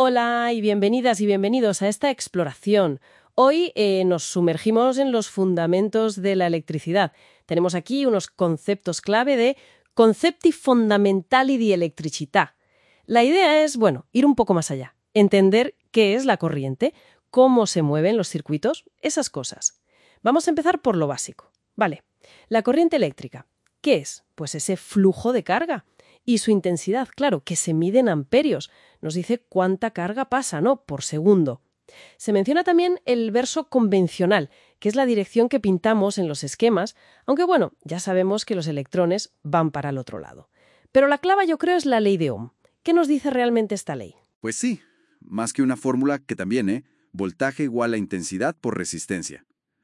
Hola y bienvenidas y bienvenidos a esta exploración. Hoy nos sumergimos en los fundamentos de la electricidad. Tenemos aquí unos conceptos clave de concepti fondamentali di elettricità. La idea es, ir un poco más allá, entender qué es la corriente, cómo se mueven los circuitos, esas cosas. Vamos a empezar por lo básico. Vale, la corriente eléctrica, ¿qué es? Pues ese flujo de carga. Y su intensidad, claro, que se mide en amperios. Nos dice cuánta carga pasa, ¿no? Por segundo. Se menciona también el verso convencional, que es la dirección que pintamos en los esquemas, aunque ya sabemos que los electrones van para el otro lado. Pero la clave yo creo es la ley de Ohm. ¿Qué nos dice realmente esta ley? Pues sí, más que una fórmula que también, voltaje igual a intensidad por resistencia.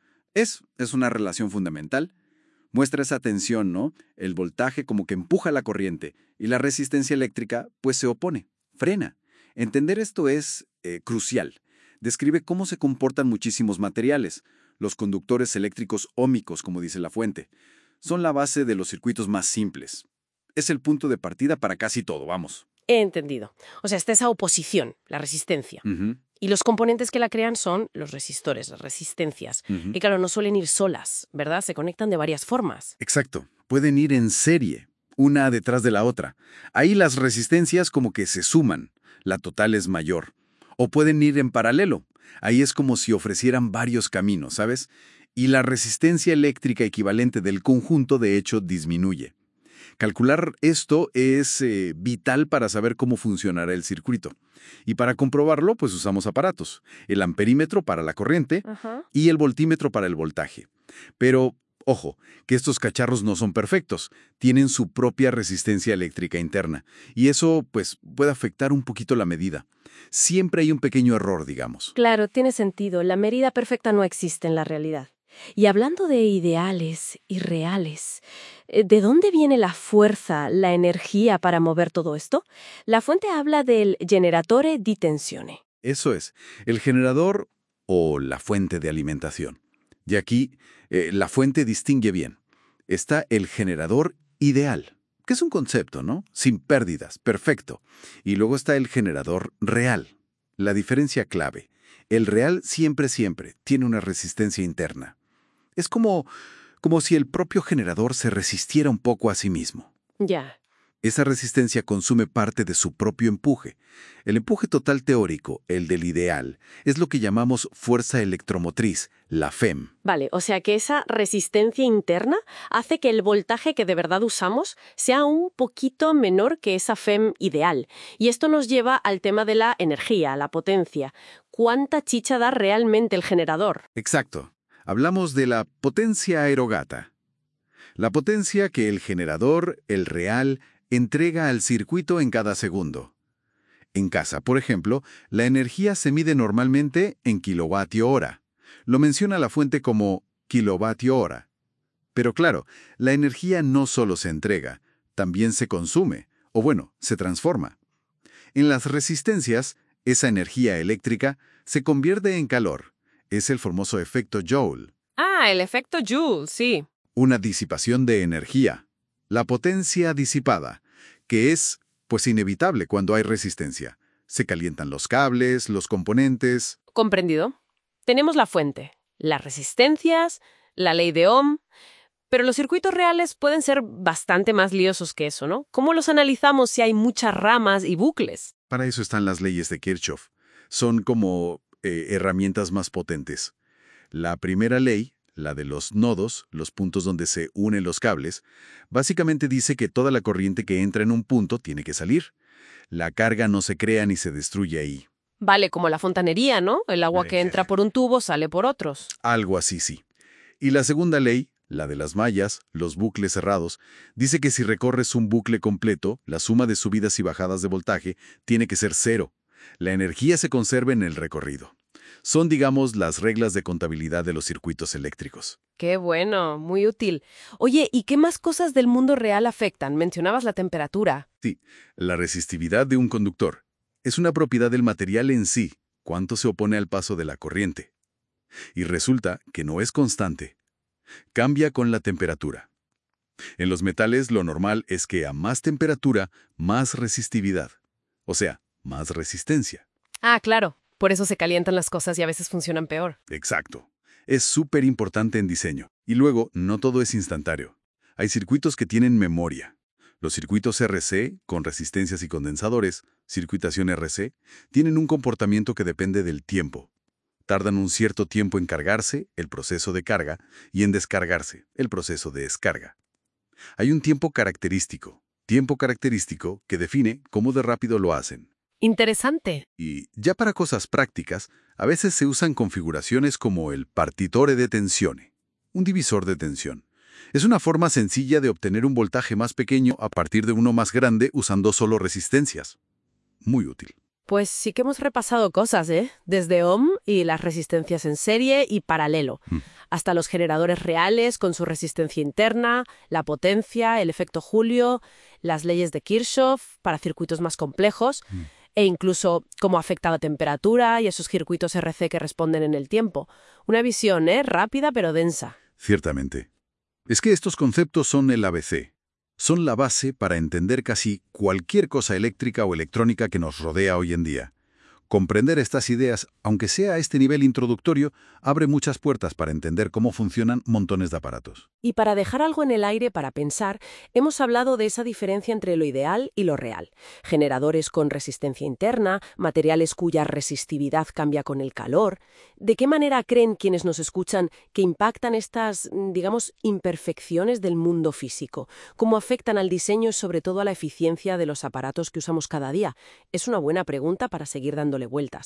Es una relación fundamental. Muestra esa tensión, ¿no? El voltaje como que empuja la corriente y la resistencia eléctrica pues se opone, frena. Entender esto es crucial. Describe cómo se comportan muchísimos materiales. Los conductores eléctricos óhmicos, como dice la fuente, son la base de los circuitos más simples. Es el punto de partida para casi todo, vamos. He entendido. O sea, está esa oposición, la resistencia. Uh-huh. Y los componentes que la crean son los resistores, las resistencias. Uh-huh. Que claro, no suelen ir solas, ¿verdad? Se conectan de varias formas. Exacto. Pueden ir en serie, una detrás de la otra. Ahí las resistencias como que se suman. La total es mayor. O pueden ir en paralelo. Ahí es como si ofrecieran varios caminos, ¿sabes? Y la resistencia eléctrica equivalente del conjunto, de hecho, disminuye. Calcular esto es vital para saber cómo funcionará el circuito. Y para comprobarlo, pues usamos aparatos. El amperímetro para la corriente y el voltímetro para el voltaje. Pero, ojo, que estos cacharros no son perfectos. Tienen su propia resistencia eléctrica interna. Y eso, pues, puede afectar un poquito la medida. Siempre hay un pequeño error, digamos. Claro, tiene sentido. La medida perfecta no existe en la realidad. Y hablando de ideales y reales, ¿de dónde viene la fuerza, la energía para mover todo esto? La fuente habla del generatore di tensione. Eso es, el generador o la fuente de alimentación. Y aquí la fuente distingue bien. Está el generador ideal, que es un concepto, ¿no? Sin pérdidas, perfecto. Y luego está el generador real. La diferencia clave. El real siempre tiene una resistencia interna. Es como si el propio generador se resistiera un poco a sí mismo. Ya. Esa resistencia consume parte de su propio empuje. El empuje total teórico, el del ideal, es lo que llamamos fuerza electromotriz, la FEM. Vale, o sea que esa resistencia interna hace que el voltaje que de verdad usamos sea un poquito menor que esa FEM ideal. Y esto nos lleva al tema de la energía, la potencia. ¿Cuánta chicha da realmente el generador? Exacto. Hablamos de la potencia aerogata. La potencia que el generador, el real, entrega al circuito en cada segundo. En casa, por ejemplo, la energía se mide normalmente en kilovatio hora. Lo menciona la fuente como kilovatio hora. Pero claro, la energía no solo se entrega, también se consume, o se transforma. En las resistencias, esa energía eléctrica se convierte en calor. Es el famoso efecto Joule. Ah, el efecto Joule, sí. Una disipación de energía. La potencia disipada, que es, inevitable cuando hay resistencia. Se calientan los cables, los componentes. Comprendido. Tenemos la fuente, las resistencias, la ley de Ohm, pero los circuitos reales pueden ser bastante más liosos que eso, ¿no? ¿Cómo los analizamos si hay muchas ramas y bucles? Para eso están las leyes de Kirchhoff. Son como herramientas más potentes. La primera ley, la de los nodos, los puntos donde se unen los cables, básicamente dice que toda la corriente que entra en un punto tiene que salir. La carga no se crea ni se destruye ahí. Vale, como la fontanería, ¿no? El agua que entra por un tubo sale por otros. Algo así, sí. Y la segunda ley, la de las mallas, los bucles cerrados, dice que si recorres un bucle completo, la suma de subidas y bajadas de voltaje tiene que ser cero. La energía se conserva en el recorrido. Son, digamos, las reglas de contabilidad de los circuitos eléctricos. Qué bueno, muy útil. Oye, ¿y qué más cosas del mundo real afectan? Mencionabas la temperatura. Sí, la resistividad de un conductor es una propiedad del material en sí, cuánto se opone al paso de la corriente. Y resulta que no es constante. Cambia con la temperatura. En los metales lo normal es que a más temperatura, más resistividad. O sea, más resistencia. Ah, claro. Por eso se calientan las cosas y a veces funcionan peor. Exacto. Es súper importante en diseño. Y luego, no todo es instantáneo. Hay circuitos que tienen memoria. Los circuitos RC, con resistencias y condensadores, circuitación RC, tienen un comportamiento que depende del tiempo. Tardan un cierto tiempo en cargarse, el proceso de carga, y en descargarse, el proceso de descarga. Hay un tiempo característico que define cómo de rápido lo hacen. Interesante. Y ya para cosas prácticas, a veces se usan configuraciones como el partitore de tensione, un divisor de tensión. Es una forma sencilla de obtener un voltaje más pequeño a partir de uno más grande usando solo resistencias. Muy útil. Pues sí que hemos repasado cosas, ¿eh? Desde ohm y las resistencias en serie y paralelo, hasta los generadores reales con su resistencia interna, la potencia, el efecto Julio, las leyes de Kirchhoff para circuitos más complejos, e incluso cómo afecta la temperatura y esos circuitos RC que responden en el tiempo. Una visión, rápida pero densa. Ciertamente. Es que estos conceptos son el ABC. Son la base para entender casi cualquier cosa eléctrica o electrónica que nos rodea hoy en día. Comprender estas ideas, aunque sea a este nivel introductorio, abre muchas puertas para entender cómo funcionan montones de aparatos. Y para dejar algo en el aire para pensar, hemos hablado de esa diferencia entre lo ideal y lo real. Generadores con resistencia interna, materiales cuya resistividad cambia con el calor. ¿De qué manera creen quienes nos escuchan que impactan estas, digamos, imperfecciones del mundo físico? ¿Cómo afectan al diseño y sobre todo a la eficiencia de los aparatos que usamos cada día? Es una buena pregunta para seguir dándole vueltas.